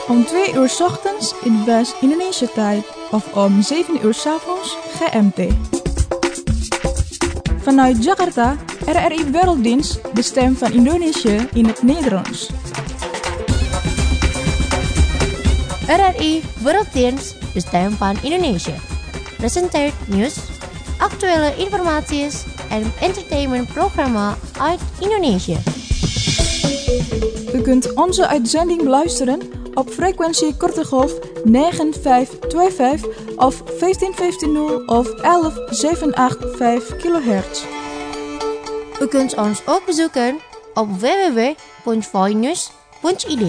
Om 2 uur 's ochtends in West-Indonesia tijd of om 7 uur 's avonds GMT. Vanuit Jakarta, RRI Werelddienst, de stem van Indonesië in het Nederlands. RRI Werelddienst, de stem van Indonesië. Presenteert nieuws, actuele informatie en entertainmentprogramma uit Indonesië. U kunt onze uitzending beluisteren op frequentie korte golf 9525 of 15150 of 11785 kHz. U kunt ons ook bezoeken op www.voinews.id.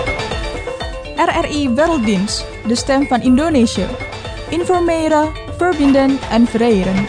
RRI Werelddienst, de stem van Indonesië. Informeren, verbinden en vereren.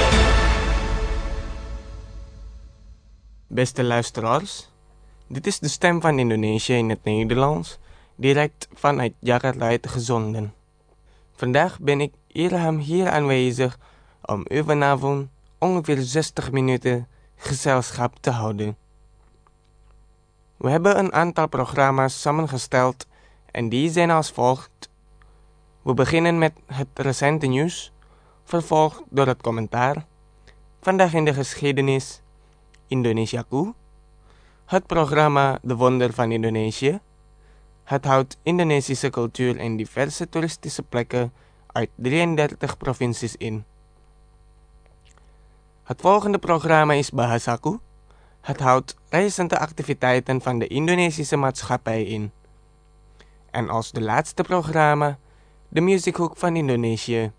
Beste luisteraars, dit is de stem van Indonesië in het Nederlands, direct vanuit Jakarta uitgezonden. Vandaag ben ik Irham hier aanwezig om u vanavond ongeveer 60 minuten gezelschap te houden. We hebben een aantal programma's samengesteld en die zijn als volgt. We beginnen met het recente nieuws, vervolgd door het commentaar, vandaag in de geschiedenis, Indonesiaku, het programma De Wonder van Indonesië. Het houdt Indonesische cultuur en diverse toeristische plekken uit 33 provincies in. Het volgende programma is Bahasaku. Het houdt recente activiteiten van de Indonesische maatschappij in. En als de laatste programma, de Muziekhoek van Indonesië.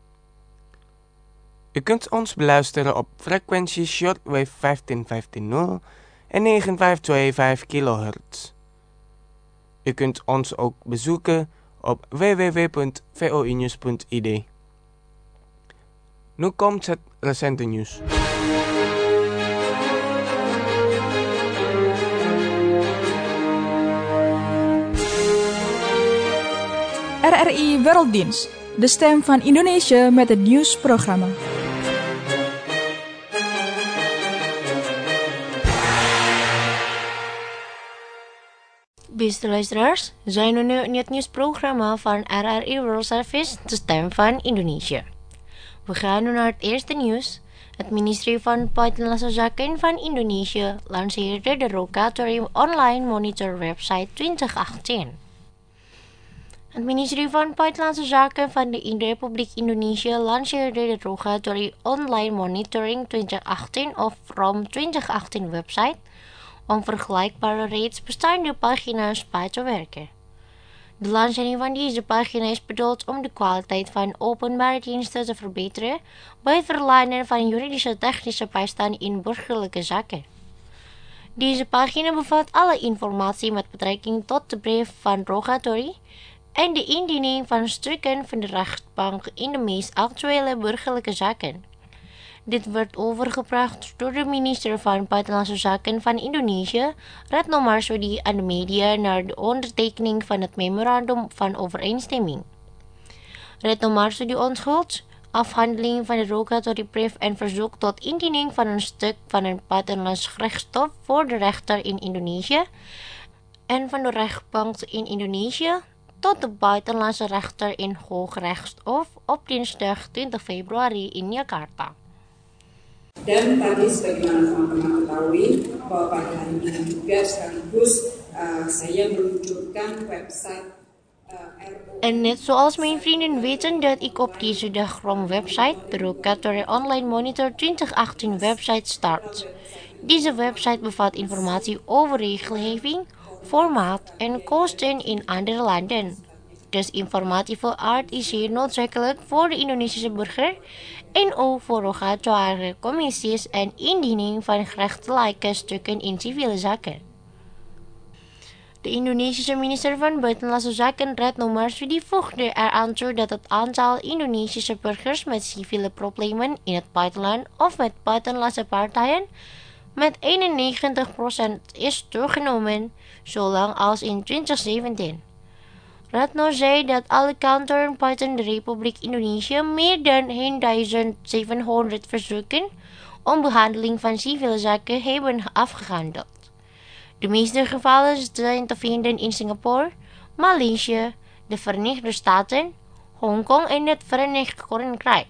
U kunt ons beluisteren op frequentie shortwave 15150 en 9525 kHz. U kunt ons ook bezoeken op www.voinews.id. Nu komt het recente nieuws. RRI Werelddienst, de stem van Indonesië met het nieuwsprogramma. Beste luisteraars, zijn we nu in het nieuwsprogramma van RRI World Service, de stem van Indonesië. We gaan nu naar het eerste nieuws. Het ministerie van Buitenlandse Zaken van Indonesië lanceerde de Rogatory Online Monitor website 2018. Het ministerie van Buitenlandse Zaken van de Republiek Indonesië lanceerde de Rogatory Online Monitoring 2018 of ROM 2018 website om vergelijkbare reeds bestaande pagina's bij te werken. De lancering van deze pagina is bedoeld om de kwaliteit van openbare diensten te verbeteren bij het verlijnen van juridische technische bijstand in burgerlijke zaken. Deze pagina bevat alle informatie met betrekking tot de brief van Rogatory en de indiening van stukken van de rechtbank in de meest actuele burgerlijke zaken. Dit werd overgebracht door de minister van Buitenlandse Zaken van Indonesië, Retno Marsudi, aan de media naar de ondertekening van het memorandum van overeenstemming. Retno Marsudi onthult afhandeling van de Rogatory-brief en verzoek tot indiening van een stuk van een buitenlands rechtsstof voor de rechter in Indonesië en van de rechtbank in Indonesië tot de buitenlandse rechter in Hoogrechtshof op dinsdag 20 februari in Jakarta. Dan tadi sebagaimana teman-teman ketahui bahwa pada hari ini juga sekaligus saya meluncurkan website En net zoals mijn vrienden weten dat ik op deze dag ROM website, de Rogatory Online Monitor 2018 website start. Deze website bevat informatie over regelgeving, formaat en kosten in andere landen. Dus informatieve aard is zeer noodzakelijk voor de Indonesische burger en ook voor rogatoire commissies en indiening van gerechtelijke stukken in civiele zaken. De Indonesische minister van Buitenlandse Zaken Retno Marsudi voegde eraan toe dat het aantal Indonesische burgers met civiele problemen in het buitenland of met buitenlandse partijen met 91% is toegenomen, zolang als in 2017. Retno zei dat alle kantoren buiten de Republiek Indonesië meer dan 1700 verzoeken om behandeling van civiele zaken hebben afgehandeld. De meeste gevallen zijn te vinden in Singapore, Maleisië, de Verenigde Staten, Hongkong en het Verenigd Koninkrijk.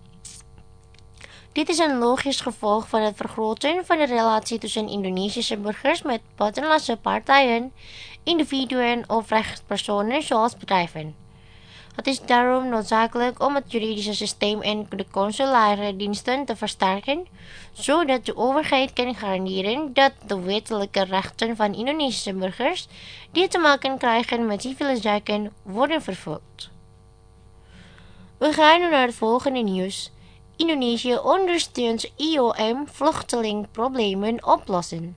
Dit is een logisch gevolg van het vergroten van de relatie tussen Indonesische burgers met buitenlandse partijen, individuen of rechtspersonen zoals bedrijven. Het is daarom noodzakelijk om het juridische systeem en de consulaire diensten te versterken, zodat de overheid kan garanderen dat de wettelijke rechten van Indonesische burgers die te maken krijgen met civiele zaken worden vervuld. We gaan nu naar het volgende nieuws. Indonesië ondersteunt IOM vluchtelingproblemen oplossen.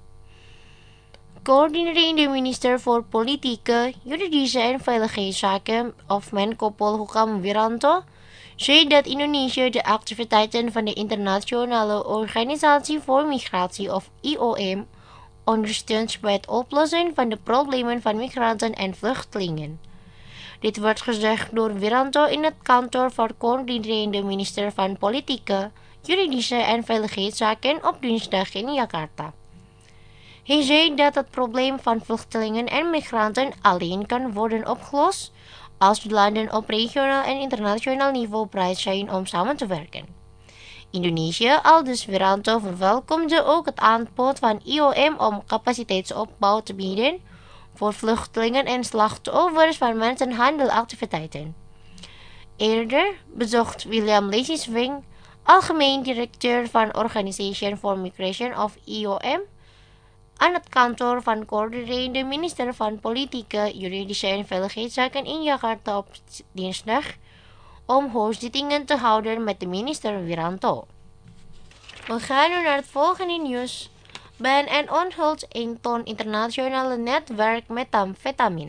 Coördinerende minister voor Politieke, Juridische en Veiligheidszaken of Menko Polhukam Wiranto zei dat Indonesië de activiteiten van de Internationale Organisatie voor Migratie of IOM ondersteunt bij het oplossen van de problemen van migranten en vluchtelingen. Dit werd gezegd door Wiranto in het kantoor voor coördinerende minister van Politieke, Juridische en Veiligheidszaken op dinsdag in Jakarta. Hij zei dat het probleem van vluchtelingen en migranten alleen kan worden opgelost als de landen op regionaal en internationaal niveau bereid zijn om samen te werken. Indonesië, aldus Wiranto, verwelkomde ook het aanbod van IOM om capaciteitsopbouw te bieden voor vluchtelingen en slachtoffers van mensenhandelactiviteiten. Eerder bezocht William Lacy-Swing, algemeen directeur van Organization for Migration of IOM, aan het kantoor van coördinerende minister van Politieke, Juridische en Veiligheidszaken in Jakarta op dinsdag om hoorzittingen te houden met de minister Wiranto. We gaan nu naar het volgende nieuws. BNN onthult 1 ton internationale netwerk metamfetamin.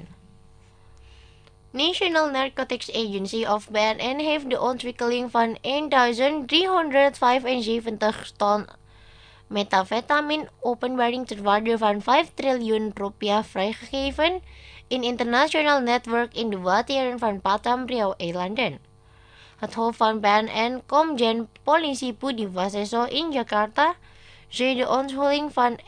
National Narcotics Agency of BNN heeft de ontwikkeling van 1375 ton metamfetamin openbaring ter waarde van 5 triljoen rupiah vrijgegeven in internationaal netwerk in de wateren van Batam, Riau-eilanden. Het hoofd van BNN, Komjen Politie Budi Waseso in Jakarta, zei de onthulling van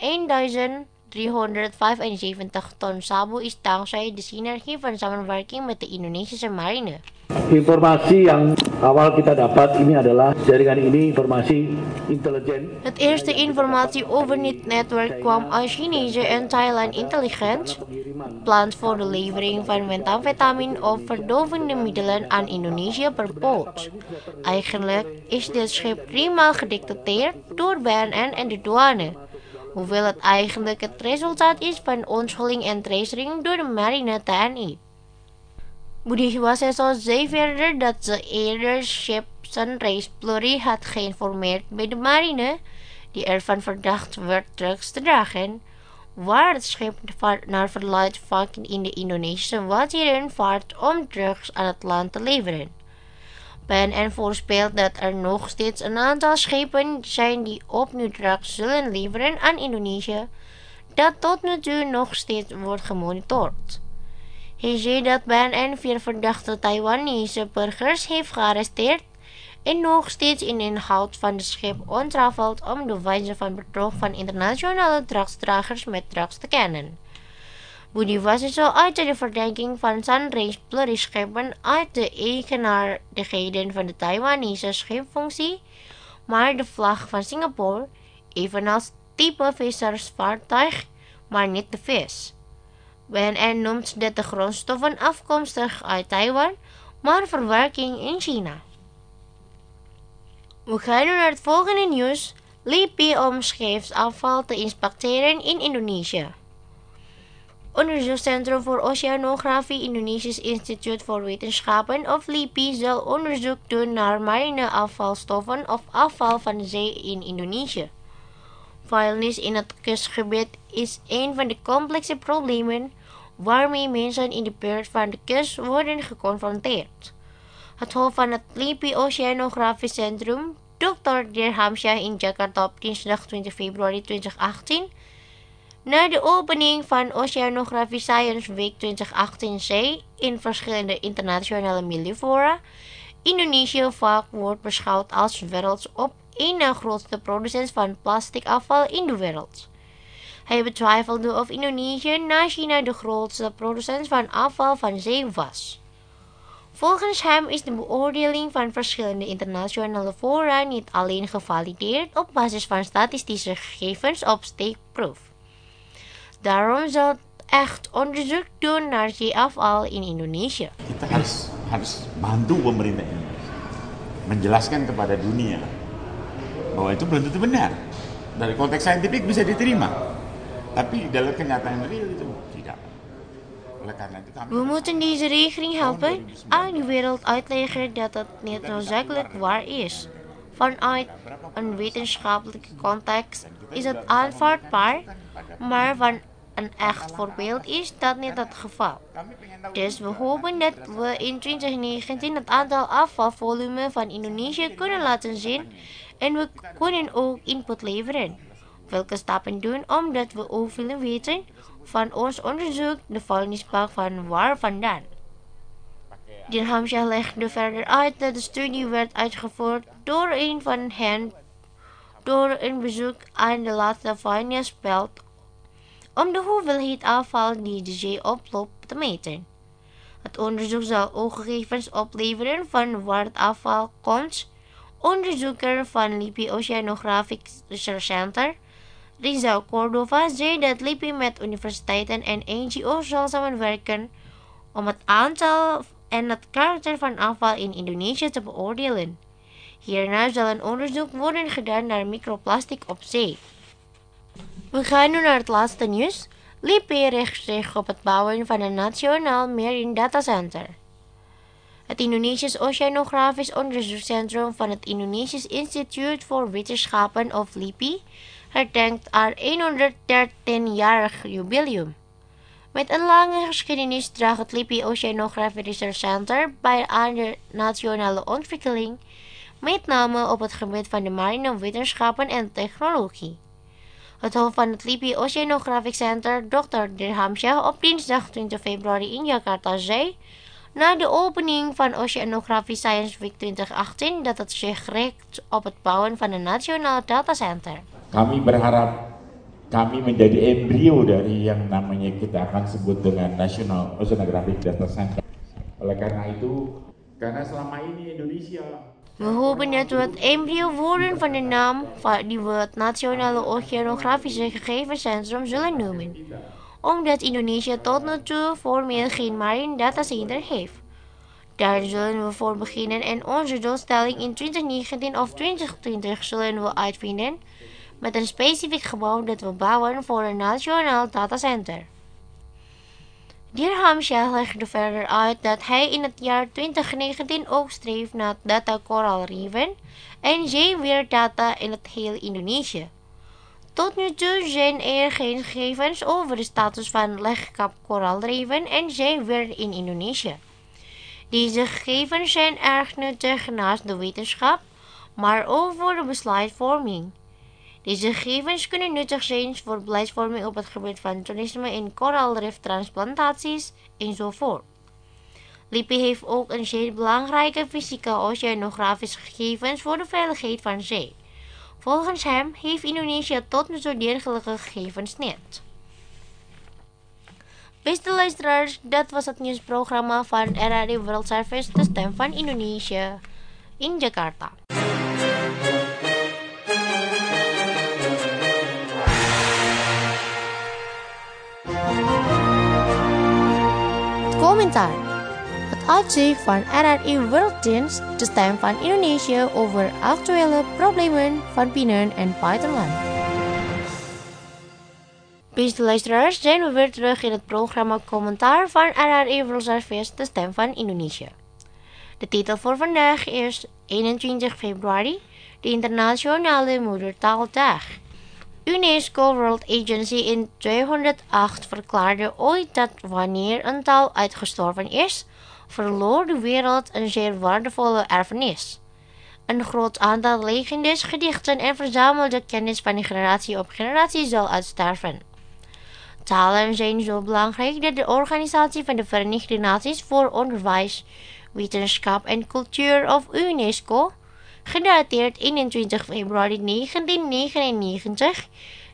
1375 ton sabu is dankzij de synergie van samenwerking met de Indonesische marine. Informasi yang awal kita dapat ini adalah jaringan ini informasi intelijen. Het eerste informatie over dit netwerk kwam uit Chinese en Thailand Intelligence, plant voor de levering van metamfetamin of verdovende middelen aan Indonesië per boot. Eigenlijk is dit schip 3 maal gedetecteerd door BNN en de douane, hoewel het eigenlijk het resultaat is van onthulling en tracering door de marine TNI. Budi Waseso zei verder dat ze eerder schip Sunrise Glory had geïnformeerd bij de marine, die ervan verdacht werd drugs te dragen, waar het schip naar verluidt vaak in de Indonesische wateren vaart om drugs aan het land te leveren. BNN voorspelt dat er nog steeds een aantal schepen zijn die opnieuw drugs zullen leveren aan Indonesië, dat tot nu toe nog steeds wordt gemonitord. Hij zei dat BNN 4 verdachte Taiwanese burgers heeft gearresteerd en nog steeds in de inhoud van het schip ontrafelt om de wijze van bedrog van internationale drugsdragers met drugs te kennen. Budi Waseso uitte de verdenking van Sunrise Glory schepen uit de eigenaardigheden van de Taiwanese scheepfunctie, maar de vlag van Singapore, evenals type vissersvaartuig, maar niet de vis. BNN noemt dat de grondstoffen afkomstig uit Taiwan, maar verwerking in China. We gaan nu naar het volgende nieuws. LIPI om scheepsafval te inspecteren in Indonesië. Onderzoekscentrum voor Oceanografie Indonesisch Instituut voor Wetenschappen of LIPI zal onderzoek doen naar marine afvalstoffen of afval van de zee in Indonesië. Vuilnis in het kustgebied is een van de complexe problemen waarmee mensen in de buurt van de kust worden geconfronteerd. Het hoofd van het LIPI Oceanografisch Centrum, Dr. Dirhamsyah in Jakarta op dinsdag 20 februari 2018, na de opening van Oceanography Science Week 2018 zei in verschillende internationale milieufora, Indonesië vaak wordt beschouwd als werelds op één na grootste producent van plastic afval in de wereld. Hij betwijfelde of Indonesië na China de grootste producent van afval van zee was. Volgens hem is de beoordeling van verschillende internationale fora niet alleen gevalideerd op basis van statistische gegevens op steekproef. Daarom zal het echt onderzoek doen naar zeeafval in Indonesië. Kita harus bantu pemerintah Indonesia menjelaskan kepada dunia bahwa itu belum tentu benar. Dari konteks saintifik bisa diterima, tapi dalam kenyataan real itu tidak. We moeten deze regeling helpen aan de wereld uitleggen dat het niet noodzakelijk waar is. Vanuit een wetenschappelijke context is het aanvaardbaar, maar van een echt voorbeeld is dat niet het geval. Dus we hopen dat we in 2019 het aantal afvalvolume van Indonesië kunnen laten zien en we kunnen ook input leveren. Welke stappen doen omdat we ook willen weten van ons onderzoek de vuilnisbak van waar vandaan. Dirhamsyah legde verder uit dat de studie werd uitgevoerd door een van hen door een bezoek aan de laatste vuilnisbelt om de hoeveelheid afval die de zee oploopt te meten. Het onderzoek zal ook gegevens opleveren van waar het afval komt. Onderzoeker van LIPI Oceanographic Research Center, Rizal Cordova, zei dat LIPI met universiteiten en NGO's zal samenwerken om het aantal en het karakter van afval in Indonesië te beoordelen. Hierna zal een onderzoek worden gedaan naar microplastic op zee. We gaan nu naar het laatste nieuws. LIPI richt zich op het bouwen van een nationaal marine datacenter. Het Indonesisch Oceanografisch Onderzoekscentrum van het Indonesisch Instituut voor Wetenschappen of LIPI herdenkt haar 113-jarig jubileum. Met een lange geschiedenis draagt het LIPI Oceanographic Research Center bij aan de nationale ontwikkeling, met name op het gebied van de marine wetenschappen en technologie. Het hoofd van het LIPI Oceanographic Center, Dr. Dirhamsyah, op dinsdag 20 februari in Jakarta zei, na de opening van Oceanography Science Week 2018, dat het zich richt op het bouwen van een nationaal datacenter. Kami berharap kami menjadi embrio dari yang namanya kita akan sebut dengan National Oceanographic Data Center. Oleh karena itu, karena selama ini Indonesia. We hopen dat we het embryo worden van de naam die we het Nationale Oceanografische Gegevenscentrum zullen noemen, omdat Indonesië tot nu toe formeel geen marine datacenter heeft. Daar zullen we voor beginnen en onze doelstelling in 2019 of 2020 zullen we uitvinden met een specifiek gebouw dat we bouwen voor een nationaal datacenter. Dirhamsyah legde verder uit dat hij in het jaar 2019 ook streeft naar data koraalrieven en zeeweerdata in het heel Indonesië. Tot nu toe zijn er geen gegevens over de status van legkap koraalrieven en zeeweer in Indonesië. Deze gegevens zijn erg nuttig naast de wetenschap, maar ook voor de besluitvorming. Deze gegevens kunnen nuttig zijn voor beleidsvorming op het gebied van toerisme en koraalriftransplantaties enzovoort. LIPI heeft ook een zeer belangrijke fysica-oceanografische gegevens voor de veiligheid van zee. Volgens hem heeft Indonesië tot nu toe dergelijke gegevens niet. Beste luisteraars, dat was het nieuwsprogramma van RRI World Service, de stem van Indonesië, in Jakarta. Commentaar. Het uitzicht van RRI Worlddienst, de stem van Indonesië over actuele problemen van binnen- en buitenland. Beste luisteraars, zijn we weer terug in het programma Commentaar van RRI World Service, de stem van Indonesië. De titel voor vandaag is 21 februari, de Internationale Moedertaaldag. UNESCO World Agency in 2008 verklaarde ooit dat wanneer een taal uitgestorven is, verloor de wereld een zeer waardevolle erfenis. Een groot aantal legendes, gedichten en verzamelde kennis van generatie op generatie zal uitsterven. Talen zijn zo belangrijk dat de Organisatie van de Verenigde Naties voor Onderwijs, Wetenschap en Cultuur of UNESCO, gedateerd 21 februari 1999,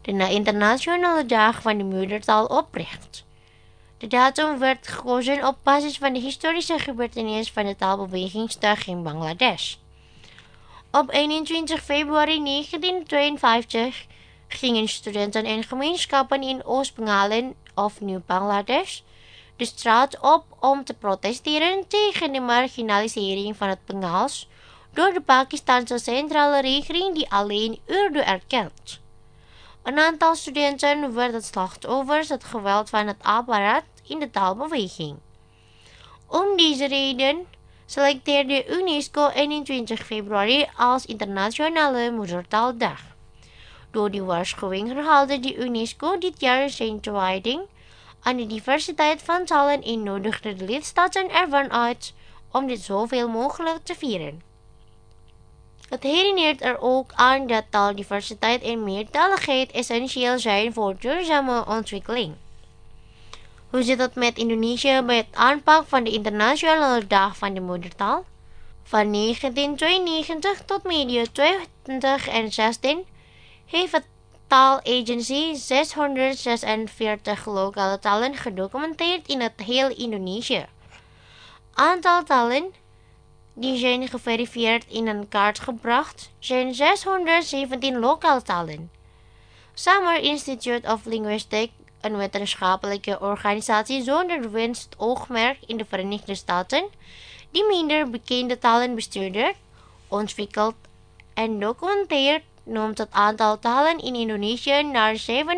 de internationale dag van de moedertaal opricht. De datum werd gekozen op basis van de historische gebeurtenis van de taalbewegingsdag in Bangladesh. Op 21 februari 1952 gingen studenten en gemeenschappen in Oost-Bengalen of Nieuw-Bangladesh de straat op om te protesteren tegen de marginalisering van het Bengaals door de Pakistanse centrale regering die alleen Urdu erkent. Een aantal studenten werden slachtoffers het geweld van het apparaat in de taalbeweging. Om deze reden selecteerde UNESCO 21 februari als internationale moedertaaldag. Door die waarschuwing herhaalde de UNESCO dit jaar zijn toewijding aan de diversiteit van talen en nodigde de lidstaten ervan uit om dit zoveel mogelijk te vieren. Het herinnert er ook aan dat taaldiversiteit en meertaligheid essentieel zijn voor duurzame ontwikkeling. Hoe zit het met Indonesië bij het aanpak van de Internationale Dag van de Moedertaal? Van 1992 tot medio 2016 heeft het taalagency 646 lokale talen gedocumenteerd in het heel Indonesië. Aantal talen die zijn geverifieerd in een kaart gebracht zijn 617 lokale talen. Summer Institute of Linguistics, een wetenschappelijke organisatie zonder winstoogmerk in de Verenigde Staten, die minder bekende talen bestudeert, ontwikkelt en documenteert, noemt het aantal talen in Indonesië naar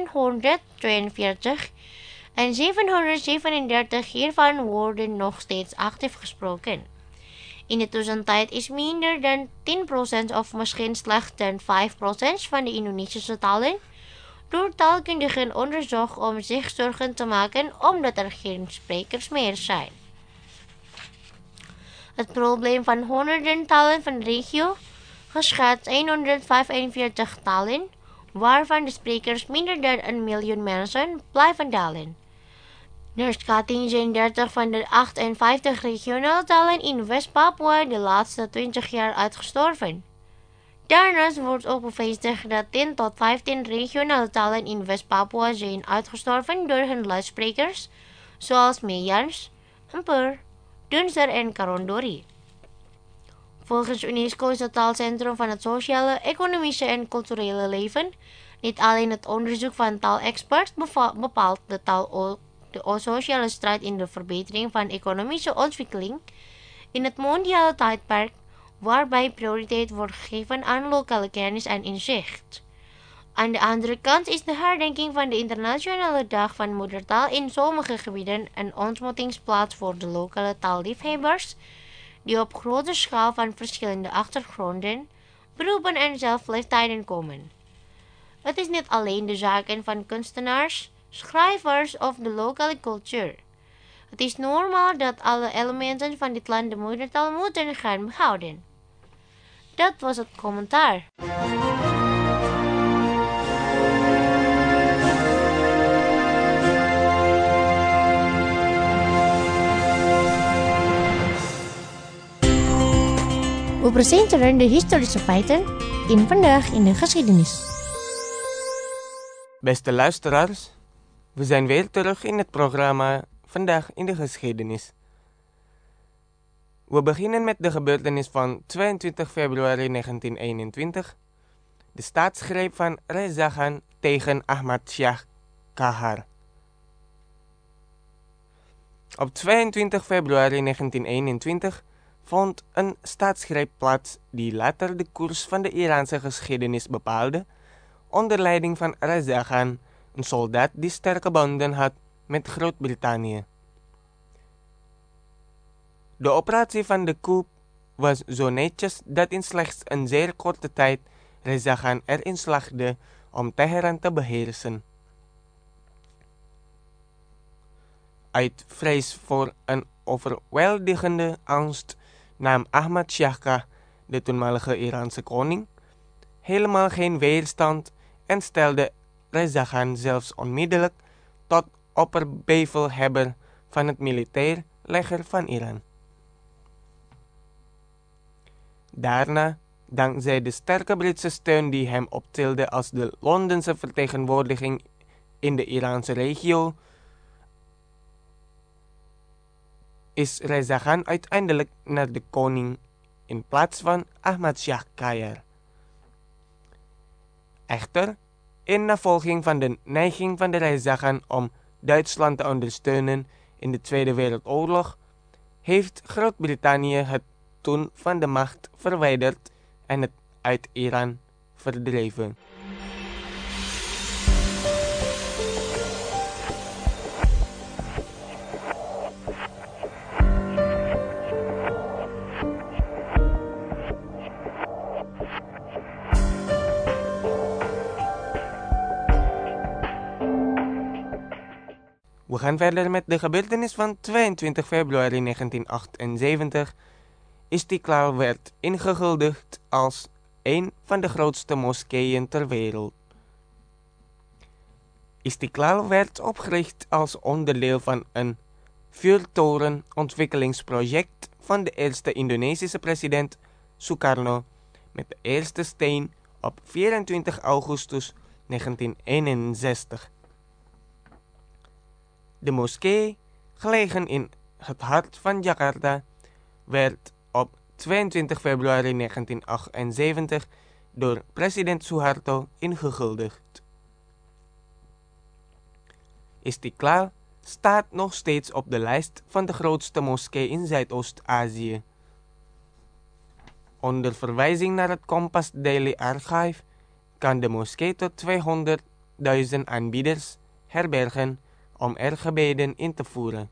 742 en 737 hiervan worden nog steeds actief gesproken. In de tussentijd is minder dan 10% of misschien slechts dan 5% van de Indonesische talen door taalkundigen onderzocht om zich zorgen te maken omdat er geen sprekers meer zijn. Het probleem van honderden talen van de regio, geschat 145 talen, waarvan de sprekers minder dan 1 miljoen mensen, blijven dalen. Naar schatting zijn 30 van de 58 regionale talen in West-Papua de laatste 20 jaar uitgestorven. Daarnaast wordt ook bevestigd dat 10 tot 15 regionale talen in West-Papua zijn uitgestorven door hun luidsprekers, zoals Meyans, Empur, Dunser en Karondori. Volgens UNESCO is het taalcentrum van het sociale, economische en culturele leven. Niet alleen het onderzoek van taalexperts bepaalt de sociale strijd in de verbetering van economische ontwikkeling in het mondiale tijdperk, waarbij prioriteit wordt gegeven aan lokale kennis en inzicht. Aan de andere kant is de herdenking van de Internationale Dag van Moedertaal in sommige gebieden een ontmoetingsplaats voor de lokale taalliefhebbers die op grote schaal van verschillende achtergronden, beroepen en zelfleeftijden komen. Het is niet alleen de zaken van kunstenaars, schrijvers of de lokale cultuur. Het is normaal dat alle elementen van dit land de moedertaal moeten gaan behouden. Dat was het commentaar. We presenteren de historische feiten in Vandaag in de Geschiedenis. Beste luisteraars, we zijn weer terug in het programma Vandaag in de Geschiedenis. We beginnen met de gebeurtenis van 22 februari 1921, de staatsgreep van Reza Khan tegen Ahmad Shah Kahar. Op 22 februari 1921 vond een staatsgreep plaats die later de koers van de Iraanse geschiedenis bepaalde, onder leiding van Reza Khan, een soldaat die sterke banden had met Groot-Brittannië. De operatie van de coup was zo netjes dat in slechts een zeer korte tijd Reza Khan erin slaagde om Teheran te beheersen. Uit vrees voor een overweldigende angst nam Ahmad Shah, de toenmalige Iraanse koning, helemaal geen weerstand en stelde Reza Khan zelfs onmiddellijk tot opperbevelhebber van het militair leger van Iran. Daarna dankzij de sterke Britse steun die hem optilde als de Londense vertegenwoordiging in de Iraanse regio, is Reza Khan uiteindelijk naar de koning in plaats van Ahmad Shah Qajar. Echter, in navolging van de neiging van de Reza Khan om Duitsland te ondersteunen in de Tweede Wereldoorlog, heeft Groot-Brittannië het toen van de macht verwijderd en het uit Iran verdreven. We gaan verder met de gebeurtenis van 22 februari 1978. Istiklal werd ingehuldigd als een van de grootste moskeeën ter wereld. Istiklal werd opgericht als onderdeel van een vuurtorenontwikkelingsproject van de eerste Indonesische president Sukarno met de eerste steen op 24 augustus 1961. De moskee, gelegen in het hart van Jakarta, werd op 22 februari 1978 door president Suharto ingehuldigd. Istiklal staat nog steeds op de lijst van de grootste moskee in Zuidoost-Azië. Onder verwijzing naar het Kompas Daily Archive kan de moskee tot 200.000 aanbieders herbergen om er gebeden in te voeren.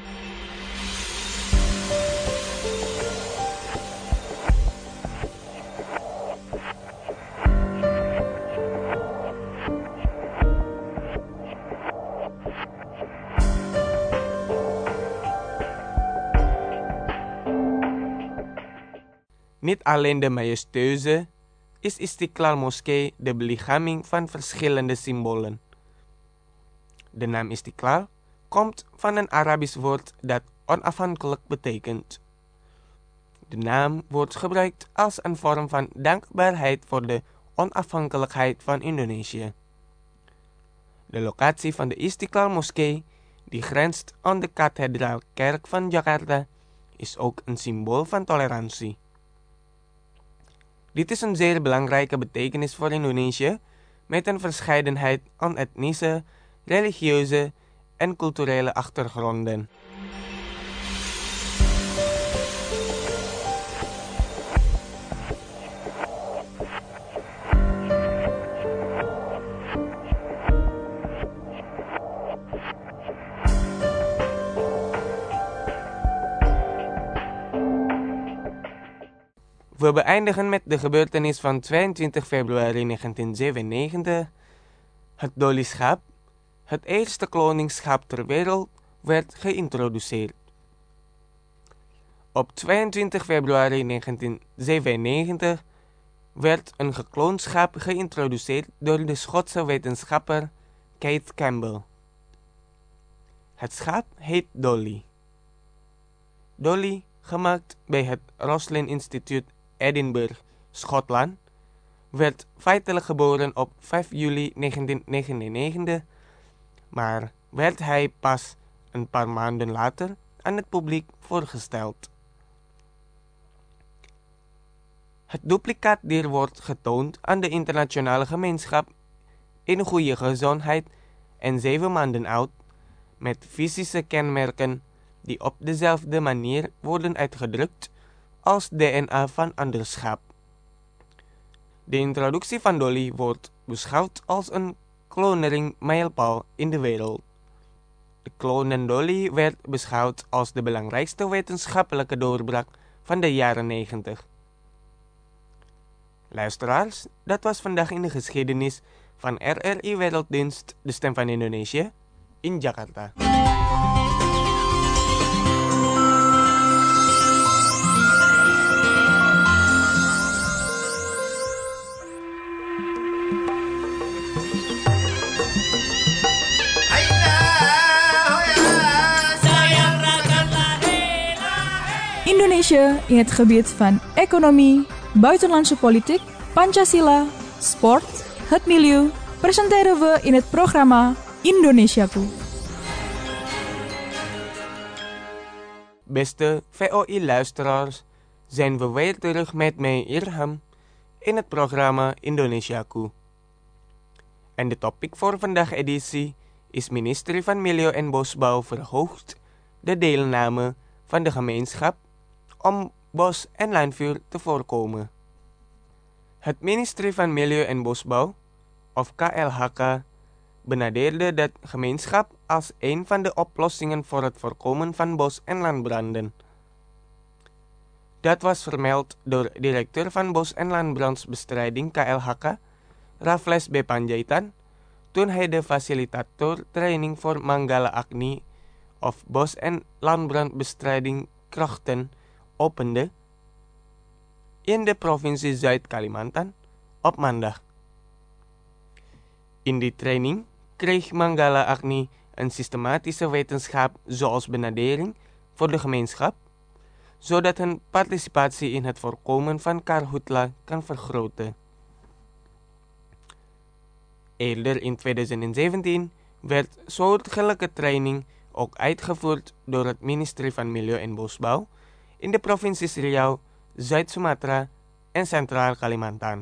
Niet alleen de majestueuze is Istiklal Moskee de belichaming van verschillende symbolen. De naam Istiklal komt van een Arabisch woord dat onafhankelijk betekent. De naam wordt gebruikt als een vorm van dankbaarheid voor de onafhankelijkheid van Indonesië. De locatie van de Istiklal Moskee, die grenst aan de Kathedraalkerk van Jakarta, is ook een symbool van tolerantie. Dit is een zeer belangrijke betekenis voor Indonesië, met een verscheidenheid aan etnische, religieuze en culturele achtergronden. We beëindigen met de gebeurtenis van 22 februari 1997. Het Dolly-schap, het eerste kloningsschap ter wereld, werd geïntroduceerd. Op 22 februari 1997 werd een gekloond schap geïntroduceerd door de Schotse wetenschapper Keith Campbell. Het schap heet Dolly. Dolly, gemaakt bij het Roslin Instituut Edinburgh, Schotland, werd feitelijk geboren op 5 juli 1999, maar werd hij pas een paar maanden later aan het publiek voorgesteld. Het duplicaatdier wordt getoond aan de internationale gemeenschap in goede gezondheid en 7 maanden oud, met fysische kenmerken die op dezelfde manier worden uitgedrukt als DNA van ander schap. De introductie van Dolly wordt beschouwd als een clonering-mijlpaal in de wereld. De klonen Dolly werd beschouwd als de belangrijkste wetenschappelijke doorbraak van de jaren 90. Luisteraars, dat was vandaag in de geschiedenis van RRI Werelddienst, de Stem van Indonesië, in Jakarta. Indonesië in het gebied van economie, buitenlandse politiek, Pancasila, sport, het milieu, presenteren we in het programma Indonesiaku. Beste VOI-luisteraars, zijn we weer terug met mij Irham in het programma Indonesiaku. En de topic voor vandaag editie is Ministerie van Milieu en Bosbouw verhoogt de deelname van de gemeenschap om bos- en landvuur te voorkomen. Het ministerie van Milieu en Bosbouw, of KLHK, benadeerde de gemeenschap als een van de oplossingen voor het voorkomen van bos- en landbranden. Dat was vermeld door directeur van Bos- en Landbrandsbestrijding KLHK, Raffles B. Panjaitan, toen hij de facilitator training voor Manggala Agni of Bos- en Landbrandbestrijding Krochten opende in de provincie Zuid-Kalimantan op maandag. In die training kreeg Manggala Agni een systematische wetenschap zoals benadering voor de gemeenschap, zodat hun participatie in het voorkomen van karhutla kan vergroten. Eerder in 2017 werd soortgelijke training ook uitgevoerd door het ministerie van Milieu en Bosbouw in de provincies Riau, Zuid-Sumatra en Centraal Kalimantan.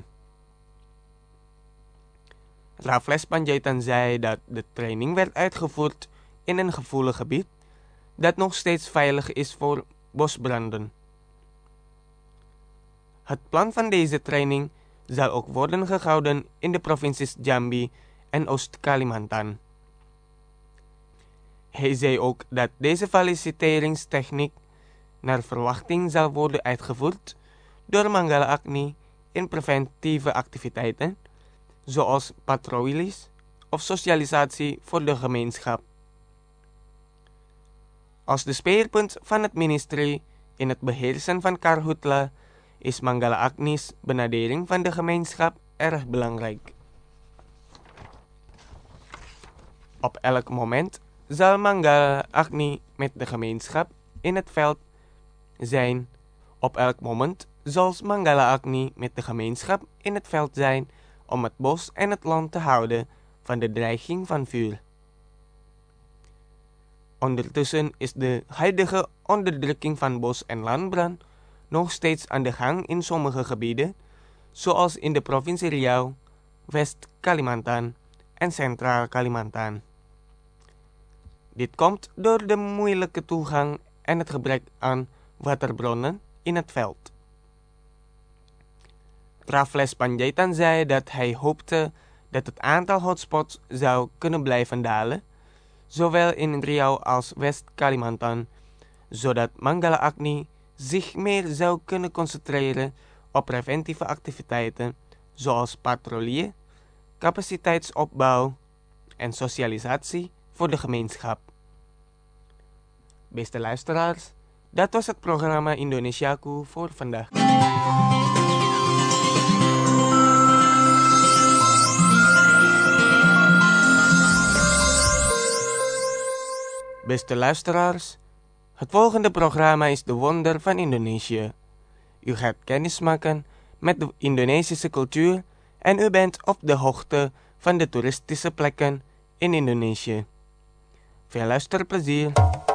Raffles Panjaitan zei dat de training werd uitgevoerd in een gevoelig gebied dat nog steeds veilig is voor bosbranden. Het plan van deze training zal ook worden gehouden in de provincies Jambi en Oost-Kalimantan. Hij zei ook dat deze faciliteringstechniek naar verwachting zal worden uitgevoerd door Manggala Agni in preventieve activiteiten, zoals patrouilles of socialisatie voor de gemeenschap. Als de speerpunt van het ministerie in het beheersen van karhutla is Manggala Agni's benadering van de gemeenschap erg belangrijk. Op elk moment zal Manggala Agni met de gemeenschap in het veld zijn. Op elk moment zal Manggala Agni met de gemeenschap in het veld zijn om het bos en het land te houden van de dreiging van vuur. Ondertussen is de huidige onderdrukking van bos- en landbrand nog steeds aan de gang in sommige gebieden, zoals in de provincie Riau, West-Kalimantan en Centraal Kalimantan. Dit komt door de moeilijke toegang en het gebrek aan waterbronnen in het veld. Raffles Panjaitan zei dat hij hoopte dat het aantal hotspots zou kunnen blijven dalen, zowel in Riau als West-Kalimantan, zodat Manggala Agni zich meer zou kunnen concentreren op preventieve activiteiten zoals patrouille, capaciteitsopbouw en socialisatie voor de gemeenschap. Beste luisteraars, dat was het programma Indonesiaku voor vandaag. Beste luisteraars, het volgende programma is De Wonder van Indonesië. U gaat kennis maken met de Indonesische cultuur en u bent op de hoogte van de toeristische plekken in Indonesië. Veel luisterplezier!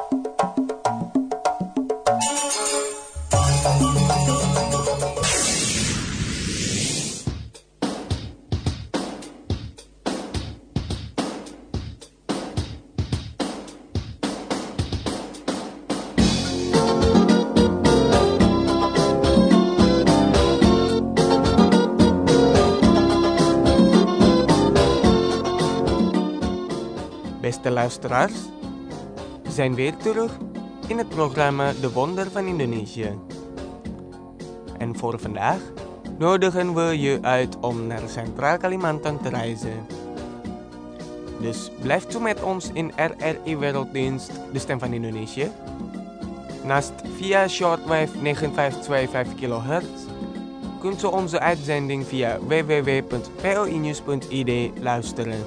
Beste luisteraars, we zijn weer terug in het programma De Wonder van Indonesië. En voor vandaag nodigen we je uit om naar Centraal Kalimantan te reizen. Dus blijft u met ons in RRI Werelddienst, de Stem van Indonesië. Naast via shortwave 9525 kHz kunt u onze uitzending via www.poinews.id luisteren.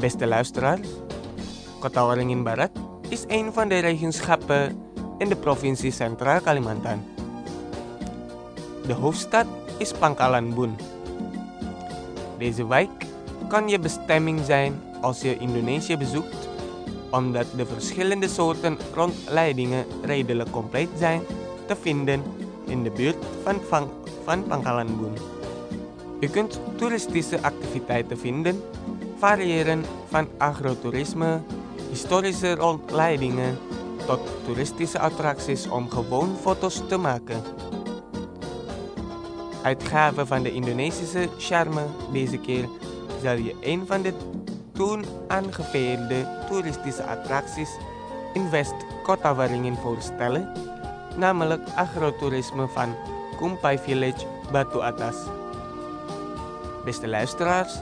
Beste luisteraars, Kota Waringin Barat is een van de regentschappen in de provincie Centraal Kalimantan. De hoofdstad is Pangkalan Bun. Deze wijk kan je bestemming zijn als je Indonesië bezoekt, omdat de verschillende soorten rondleidingen redelijk compleet zijn te vinden in de buurt van Pangkalan Bun. Je kunt toeristische activiteiten vinden, variëren van agrotourisme, historische rondleidingen tot toeristische attracties om gewoon foto's te maken. Uitgave van de Indonesische charme deze keer zal je een van de toen aangeveerde toeristische attracties in West-Kota Waringin voorstellen, namelijk agrotourisme van Kumpai Village Batu Atas. Beste luisteraars,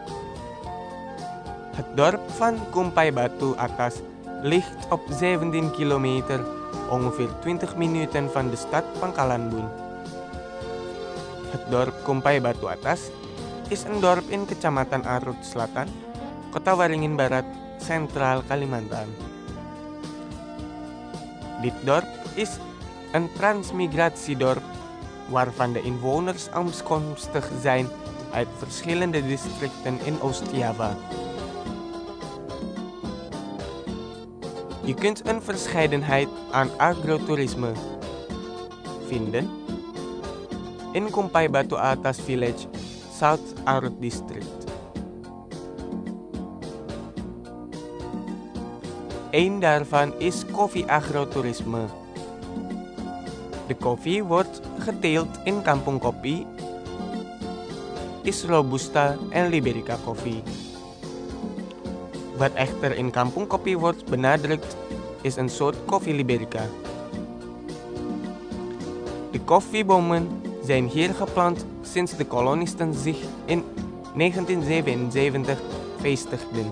het dorp van Kumpai Batu Atas ligt op 17 kilometer, ongeveer 20 minuten van de stad Pangkalan Bun. Het dorp Kumpai Batu Atas is een dorp in Kecamatan Arut Selatan, Kota Waringin Barat, Centraal Kalimantan. Dit dorp is een transmigratiedorp waarvan de inwoners afkomstig zijn uit verschillende districten in Oost-Java. Je kunt een verscheidenheid aan agrotourisme vinden in Kumpai Batu Atas Village, South Arut District. Een daarvan is koffie-agrotourisme. De koffie wordt geteeld in kampung kopi, is Robusta en Liberica koffie. Wat echter in kampung kopi wordt benadrukt, is een soort koffie Liberica. De koffiebomen zijn hier geplant sinds de kolonisten zich in 1977 vestigden.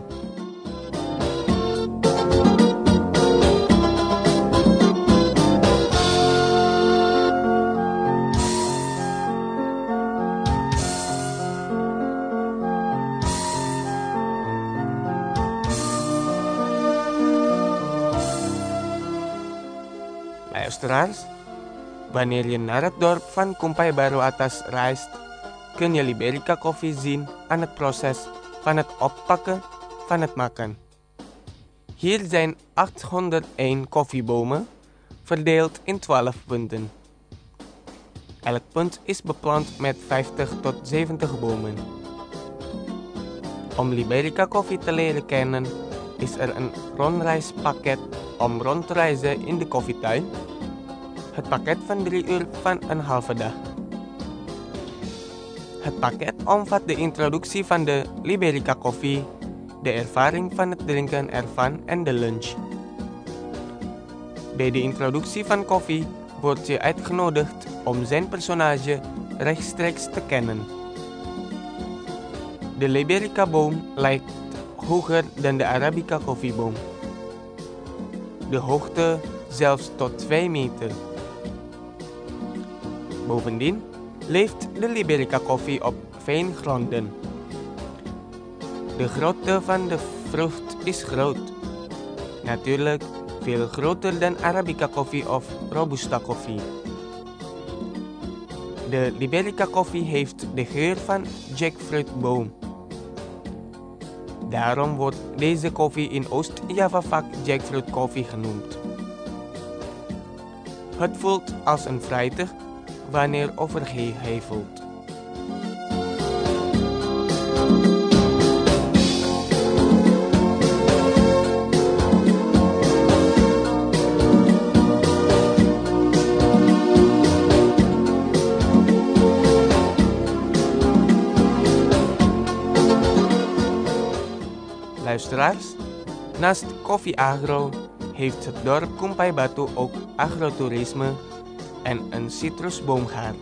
Luisteraars, wanneer je naar het dorp van Kumpai Batu Atas reist, kun je Liberica koffie zien aan het proces van het oppakken van het maken. Hier zijn 801 koffiebomen, verdeeld in 12 punten. Elk punt is beplant met 50 tot 70 bomen. Om Liberica koffie te leren kennen, is er een rondreispakket om rond te reizen in de koffietuin. Het pakket van 3 uur van een halve dag. Het pakket omvat de introductie van de Liberica koffie, de ervaring van het drinken ervan en de lunch. Bij de introductie van koffie wordt je uitgenodigd om zijn personage rechtstreeks te kennen. De Liberica boom lijkt hoger dan de Arabica koffieboom. De hoogte zelfs tot 2 meter. Bovendien leeft de Liberica koffie op veengronden. De grootte van de vrucht is groot. Natuurlijk veel groter dan Arabica koffie of Robusta koffie. De Liberica koffie heeft de geur van jackfruitboom. Daarom wordt deze koffie in Oost-Java vaak jackfruit koffie genoemd. Het voelt als een fruitig wanneer overgeheveld. Luisteraars, naast koffie agro heeft het dorp Kumpai Batu ook agrotourisme en een citrusboomgaard.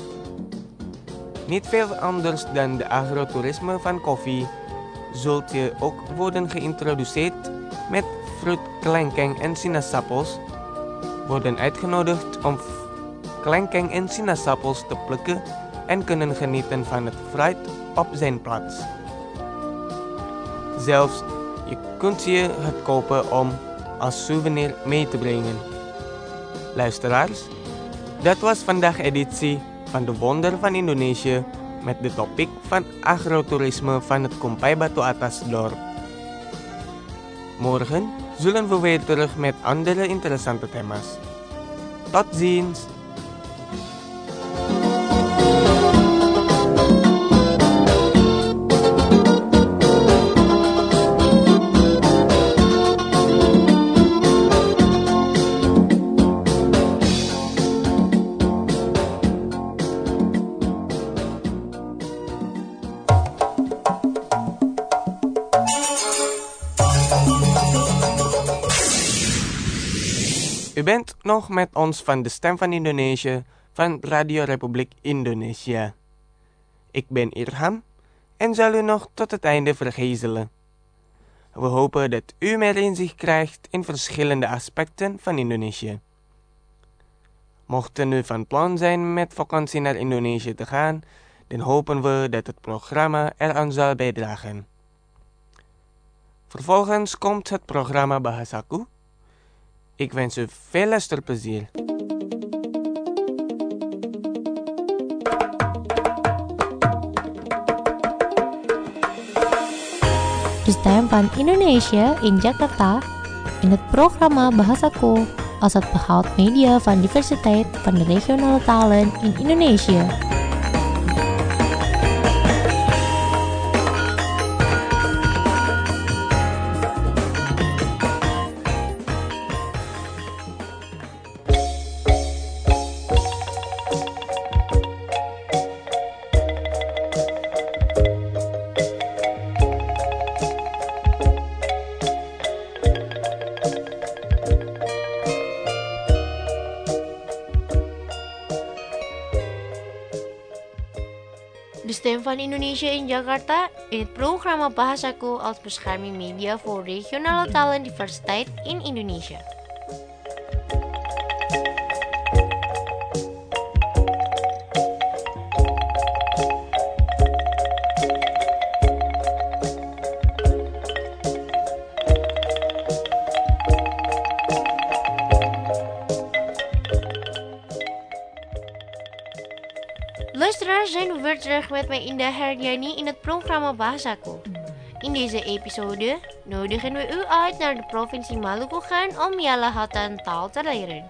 Niet veel anders dan de agrotourisme van koffie, zult je ook worden geïntroduceerd met fruit, klengkeng en sinaasappels, worden uitgenodigd om klengkeng en sinaasappels te plukken en kunnen genieten van het fruit op zijn plaats. Zelfs, je kunt ze het kopen om als souvenir mee te brengen. Luisteraars, dat was vandaag editie van De Wonder van Indonesië met de topik van agrotourisme van het Kumpai Batu Atas dorp. Morgen zullen we weer terug met andere interessante thema's. Tot ziens! U bent nog met ons van de Stem van Indonesië van Radio Republiek Indonesia. Ik ben Irham en zal u nog tot het einde vergezelen. We hopen dat u meer inzicht krijgt in verschillende aspecten van Indonesië. Mochten u van plan zijn met vakantie naar Indonesië te gaan, dan hopen we dat het programma eraan zal bijdragen. Vervolgens komt het programma Bahasaku. Ik wens u veel luisterplezier. De Stem van Indonesië in Jakarta in het programma Bahasaku als het behoud media van diversiteit van de regionale talen in Indonesië. De Stem van Indonesië in Jakarta in het programma Bahasaku als bescherming media voor regionale talen en diversiteit in Indonesië. Luisteraars, zijn we weer terug met mij Indah Herdiani in het programma Bahasaku. In deze episode nodigen we u uit naar de provincie Maluku gaan om Yalahatan taal te leren.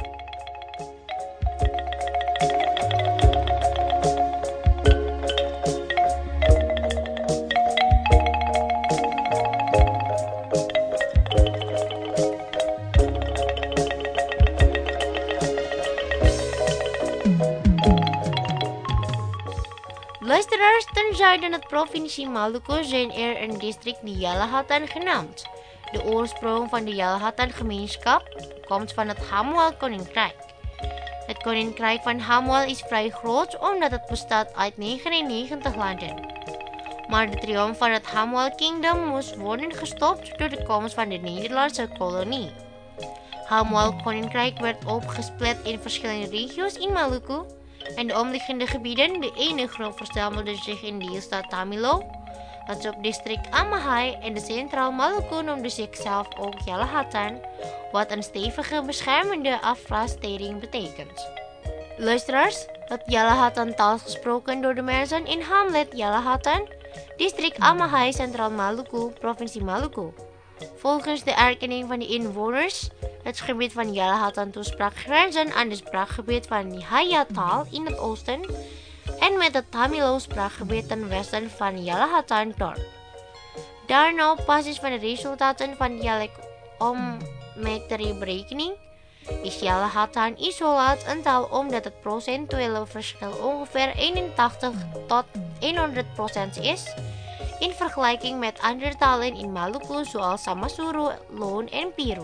Luisteraars, ten zuiden het provincie Maluku zijn er een district die Yalahatan genaamd. De oorsprong van de Yalahatan gemeenschap komt van het Hamwal Koninkrijk. Het Koninkrijk van Hamwal is vrij groot omdat het bestaat uit 99 landen. Maar de triomf van het Hamwal Kingdom moest worden gestopt door de komst van de Nederlandse kolonie. Hamwal Koninkrijk werd opgesplit in verschillende regio's in Maluku. En de omliggende gebieden, de ene groep verzamelde zich in de deelstaat Tamilo, het subdistrict Amahai en de Centraal Maluku noemde zichzelf ook Yalahatan, wat een stevige beschermende afrastering betekent. Luisteraars, het Yalahatan taal gesproken door de mensen in hamlet Yalahatan, district Amahai, Centraal Maluku, provincie Maluku. Volgens de erkenning van de inwoners, het gebied van Yalahatan toespraak grenzen aan het spraakgebied van Nihaya-taal in het oosten en met het Tamilo-spraakgebied ten westen van Yalahatan dorp. Daarna op basis van de resultaten van dialectometrie-berekening is Yalahatan isolaat een taal omdat het procentuele verschil ongeveer 81 tot 100% is in vergelijking met andere talen in Maluku zoals Samasuru, Loon en Piru.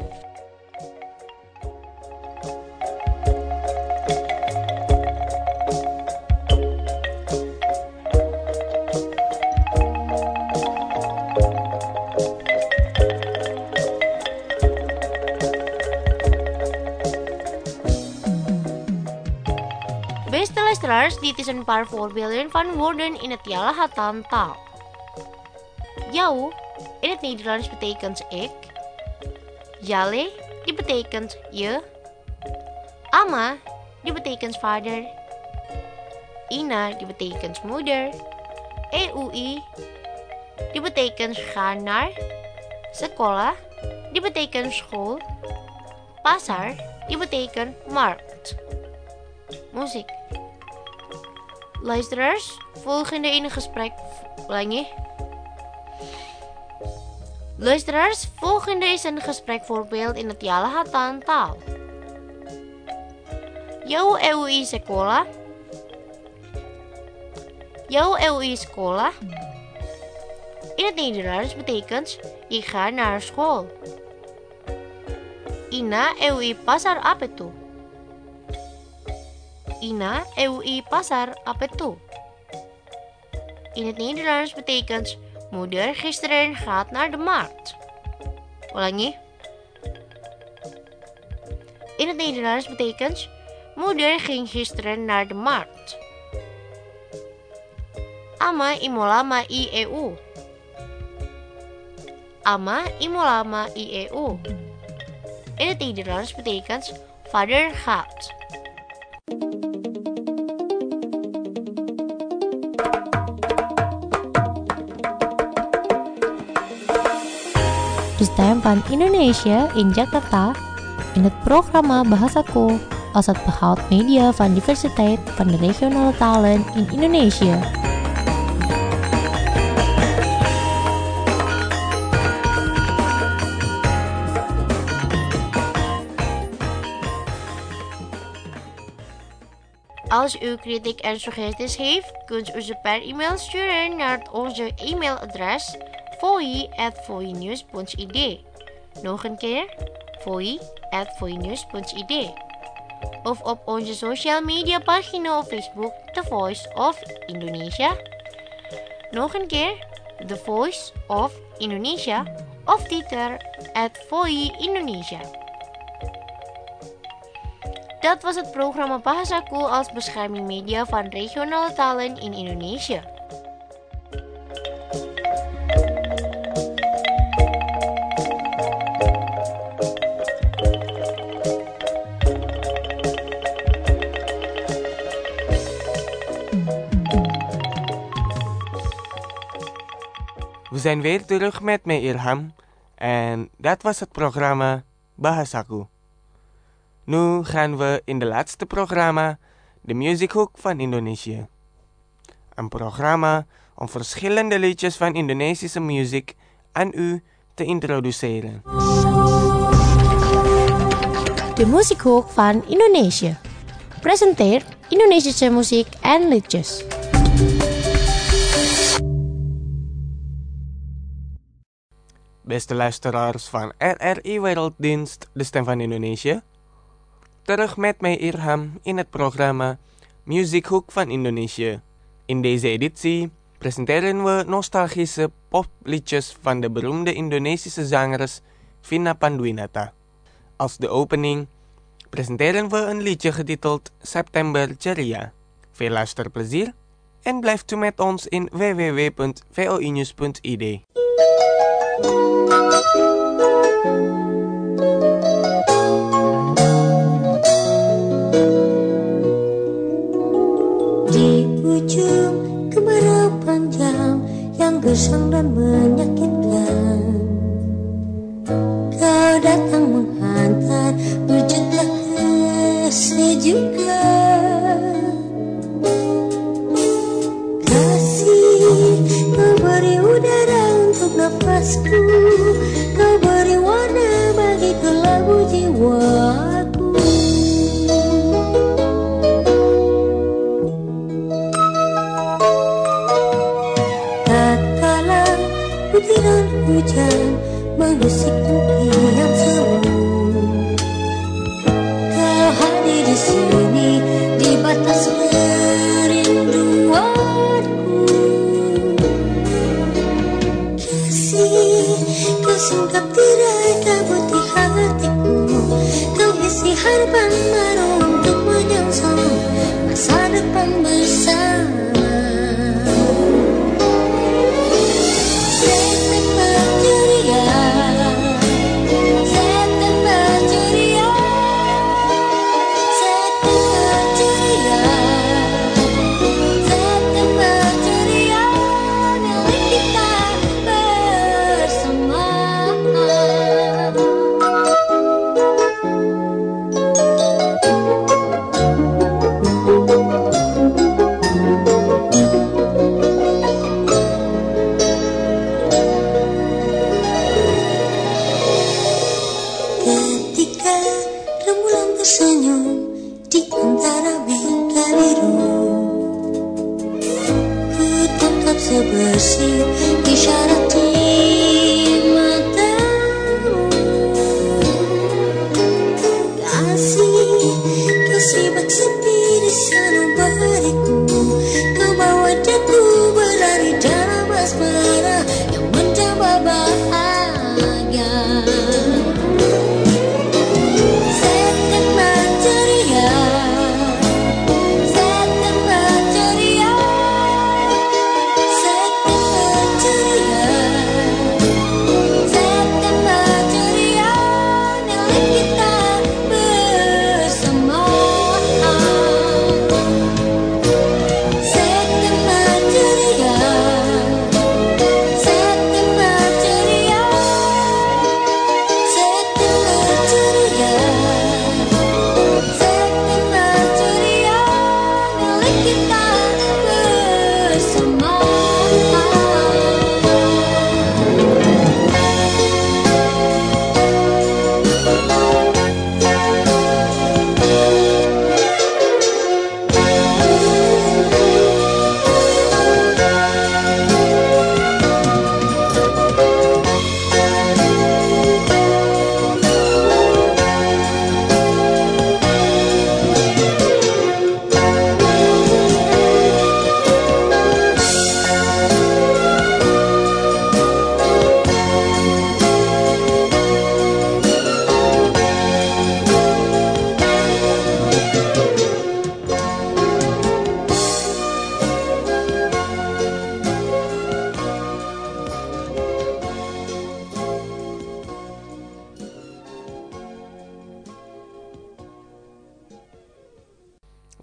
Beste luisteraars, dit is een paar voorbeelden van woorden in het Yalahatan taal. Jauh in het Nederlands betekent ik. Jale, die betekent je. Ama, die betekent vader. Ina, die betekent moeder. EUI, die betekent ga naar. Sekolah, die betekent school. Pasar, die betekent markt. Muziek. Luisteraars, volgende in een gesprek. Luisteraars, volgende is een gesprekvoorbeeld in het Jalahatan taal. Jouw EUI sekolah. Jouw EUI sekolah. In het Nederlands betekent ik ga naar school. Ina EUI pasar apa itu? Ina EUI pasar apa itu? In het Nederlands betekent moeder gisteren gaat naar de markt. Ulangi. In het Nederlands betekent moeder ging gisteren naar de markt. Ama imolama i EU. Ama imolama i EU. In het Nederlands betekent vader gaat. De Stem van Indonesia in Jakarta in het programma Bahasaku als het behoud media van diversiteit van de regionale talen in Indonesië. Als u kritiek en suggesties heeft, kunt u ze per e-mail sturen naar onze e-mailadres foi@foinews.id. Nog een keer, foi@foinews.id. Of op onze social media pagina op Facebook, The Voice of Indonesia. Nog een keer, The Voice of Indonesia. Of Twitter, @foi-Indonesia. Dat was het programma Bahasaku als bescherming media van regionale talen in Indonesië. We zijn weer terug met mij Ilham en dat was het programma Bahasaku. Nu gaan we in de laatste programma, de Music Hook van Indonesië. Een programma om verschillende liedjes van Indonesische muziek aan u te introduceren. De Music Hook van Indonesië presenteert Indonesische muziek en liedjes. Beste luisteraars van RRI Werelddienst, de Stem van Indonesië. Terug met mij Irham in het programma Music Hook van Indonesië. In deze editie presenteren we nostalgische popliedjes van de beroemde Indonesische zangeres Vina Panduwinata. Als de opening presenteren we een liedje getiteld September Ceria. Veel luisterplezier en blijft u met ons in www.voinews.id. Di ujung kemarau panjang yang gersang dan menyakitkan, kau datang menghantar wujudlah kesejukan. Kasih, kau beri udara untuk nafasku, kau beri warna bagi kelabu jiwaku. Tatkala butiran hujan mengusik impian semu, kau hadir di sini di batas kerinduanku. Kasih, kau singkap tirai kabut di hatiku, kau isi harapan baru untuk menyongsong masa depan bersama. September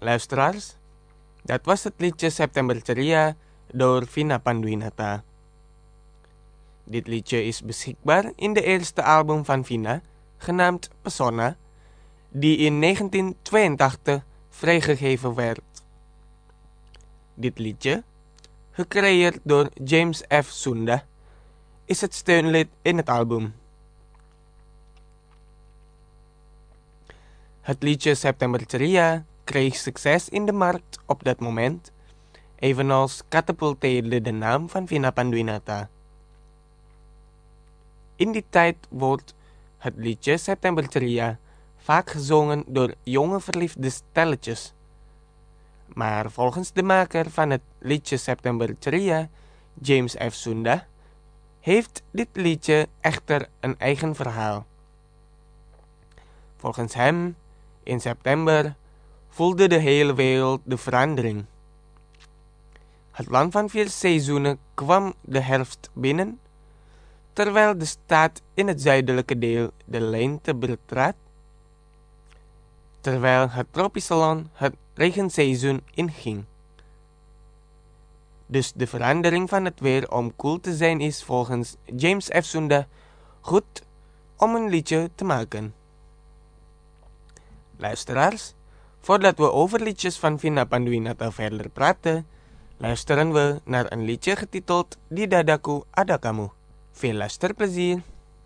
Luisteraars, dat was het liedje September Ceria door Vina Panduwinata. Dit liedje is beschikbaar in de eerste album van Vina, genaamd Pesona, die in 1982 vrijgegeven werd. Dit liedje, gecreëerd door James F. Sunda, is het steunlied in het album. Het liedje September Ceria kreeg succes in de markt op dat moment, evenals catapulteerde de naam van Vina Panduwinata. In die tijd wordt het liedje September Ceria vaak gezongen door jonge verliefde stelletjes. Maar volgens de maker van het liedje September Ceria, James F. Sunda, heeft dit liedje echter een eigen verhaal. Volgens hem, in september, voelde de hele wereld de verandering. Het land van 4 seizoenen kwam de herfst binnen, terwijl de staat in het zuidelijke deel de lente betrad, terwijl het tropische land het regenseizoen inging. Dus de verandering van het weer om koel te zijn is volgens James F. Sunda goed om een liedje te maken. Luisteraars, voordat we over liedjes van Vina Panduwinata verder praten, luisteren we naar een liedje getiteld Di Dadaku Ada Kamu. Veel luisterplezier!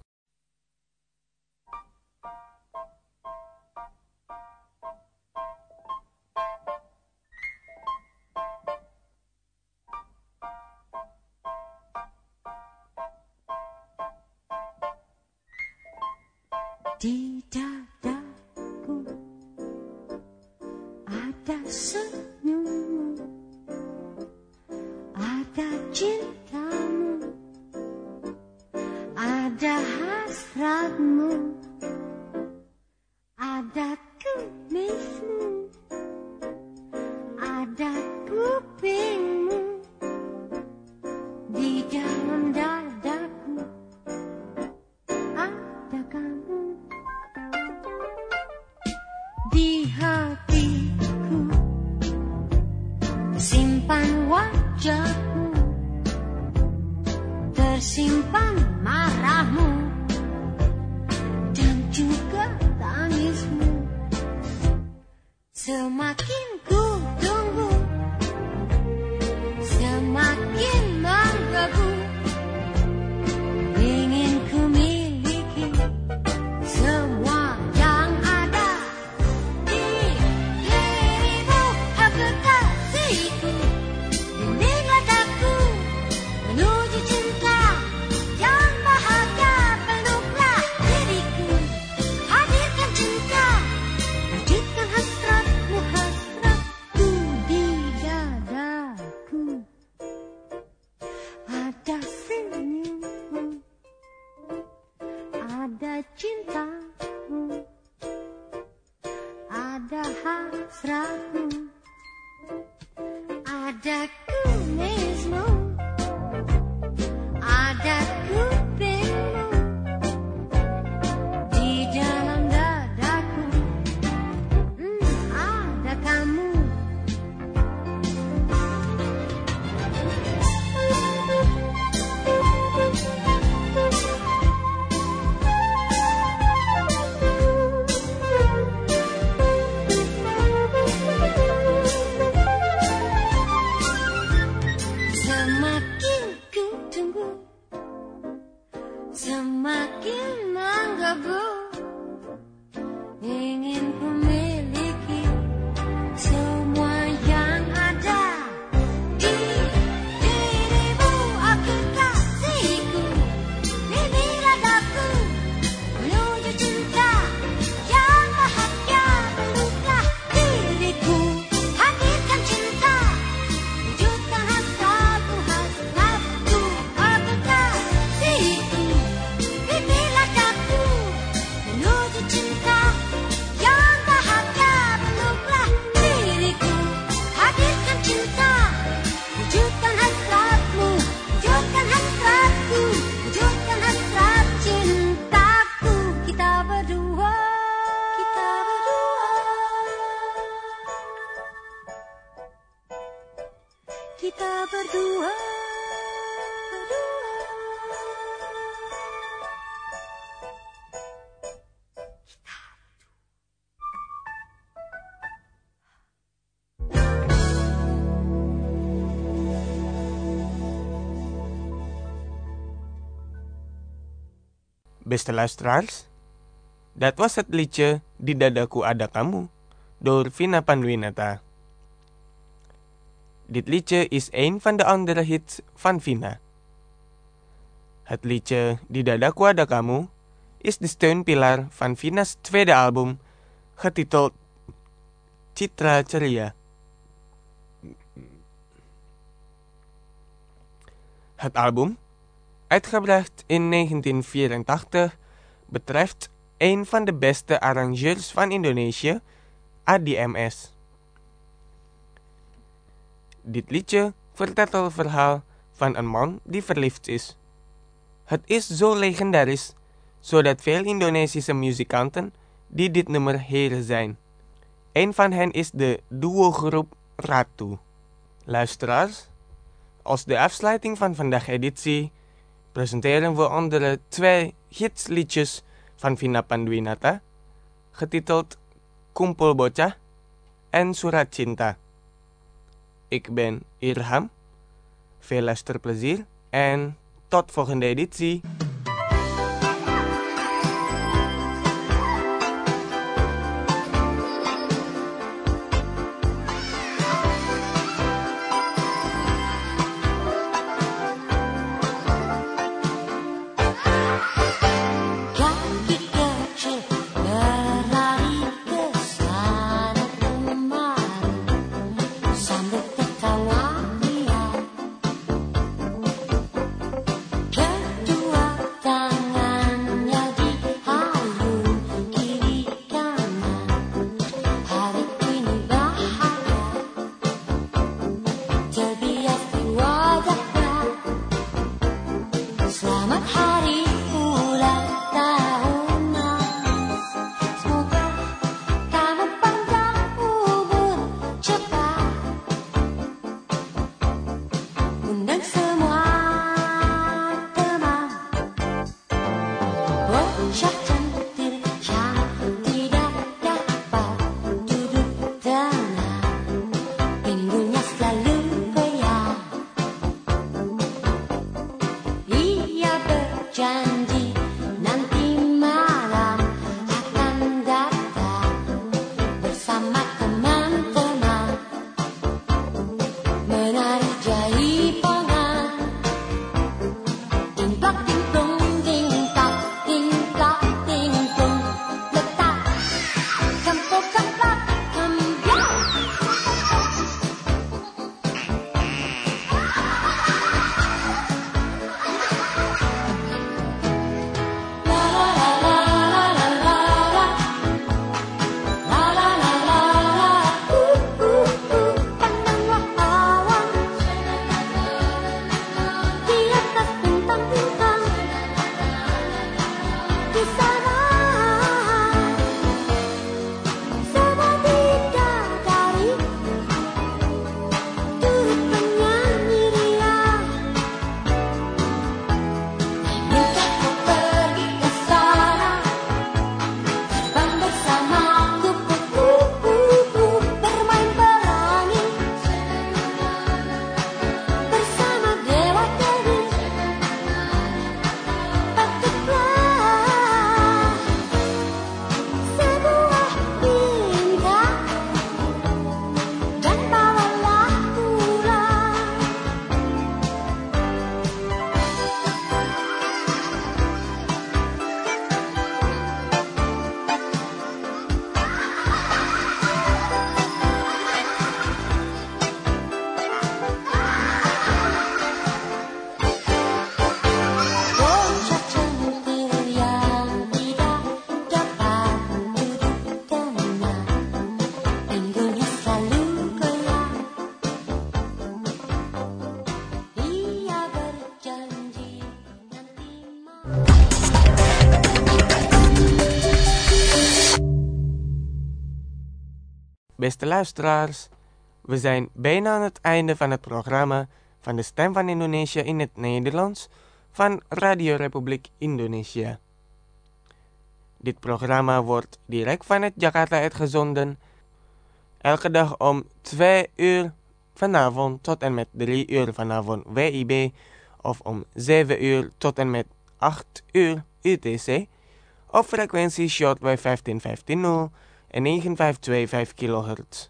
Di dadaku ada senyummu, ada cintamu, ada hasratmu, ada kumismu, ada kupingmu di dalam dadaku ada kamu. Di hatiku tersimpan wajahmu, tersimpan marahmu dan juga tangismu. Semakin ku tunggu, semakin menggebu, ingin ku miliki semua yang ada di dirimu. Aku kasihku, bimbinglah aku menuju cinta yang bahagia. Peluklah diriku, hadirkan cinta, wujudkan hasratmu, hasratku di dadaku. Ada senyummu, ada cintamu, ada hasratmu, ada kumismu, ada kupingmu di dalam dadaku. Ada kamu. Semakin ku tunggu, semakin menggebu, ingin ku miliki semua yang ada di dirimu. Aku kasihku, bimbinglah aku menuju cinta yang bahagia. Peluklah diriku, hadirkan cinta, wujudkan hasratmu, hasratku. Aku kasihku, bimbinglah aku Beste luisteraars, dat was het liedje Di Dadaku Ada Kamu door Vina Panduwinata. Dit liedje is een van de andere hits van Vina. Het liedje Di Dadaku Ada Kamu is de steunpilar van Vina's tweede album, getiteld Citra Ceria. Het album, uitgebracht in 1984, betreft een van de beste arrangeurs van Indonesië, ADMS. Dit liedje vertelt het verhaal van een man die verliefd is. Het is zo legendarisch, zodat veel Indonesische muzikanten die dit nummer heren zijn. Een van hen is de duo-groep Ratu. Luisteraars, als de afsluiting van vandaag editie presenteren we andere 2 hitsliedjes van Vina Panduwinata, getiteld Kumpul Bocah en Surat Cinta. Ik ben Irham, veel luisterplezier en tot volgende editie. Beste luisteraars, we zijn bijna aan het einde van het programma van de Stem van Indonesië in het Nederlands van Radio Republiek Indonesia. Dit programma wordt direct vanuit Jakarta uitgezonden, elke dag om 2 uur vanavond tot en met 3 uur vanavond WIB of om 7 uur tot en met 8 uur UTC op frequentie shortwave 15150 en 9525 kHz.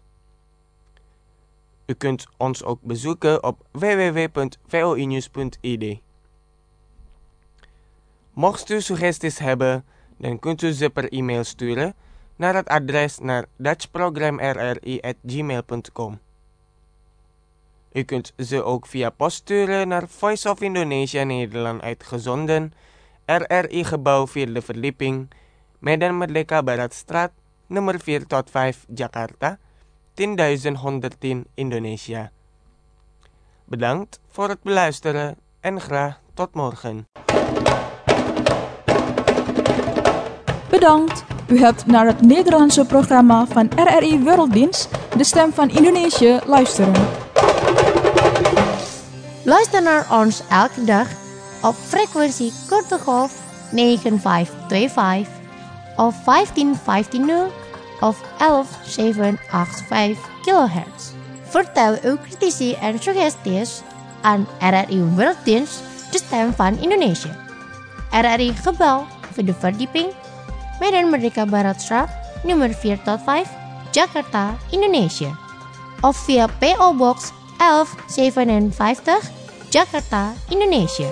U kunt ons ook bezoeken op www.voinews.id. Mocht u suggesties hebben, dan kunt u ze per e-mail sturen naar het adres naar dutchprogramrri@gmail.com. U kunt ze ook via post sturen naar Voice of Indonesia Nederland uitgezonden, RRI-gebouw 4e verdieping, Medan Merdeka Baratstraat, nummer 4 tot 5, Jakarta, 10.110 Indonesia. Bedankt voor het beluisteren en graag tot morgen. Bedankt. U hebt naar het Nederlandse programma van RRI Werelddienst, de stem van Indonesië, luisteren. Luister naar ons elke dag op frequentie korte golf 9525 of 15150 of 11785 kHz. Vertel uw critici en suggesties aan RRI Werelddienst, de stem van Indonesië. RRI Gebouw, 4e verdieping, Medan Merdeka Baratstraat, nummer 4 tot 5, Jakarta, Indonesië. Of via PO Box 1157, Jakarta, Indonesië.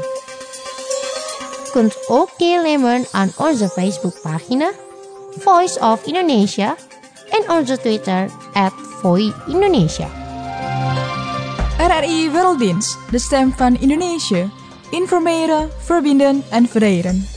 Kunt ook deelnemen aan onze Facebookpagina Voice of Indonesia en onze Twitter @VoiIndonesia. RRI Werelddienst, de stem van Indonesië. Informeren, verbinden en vereren.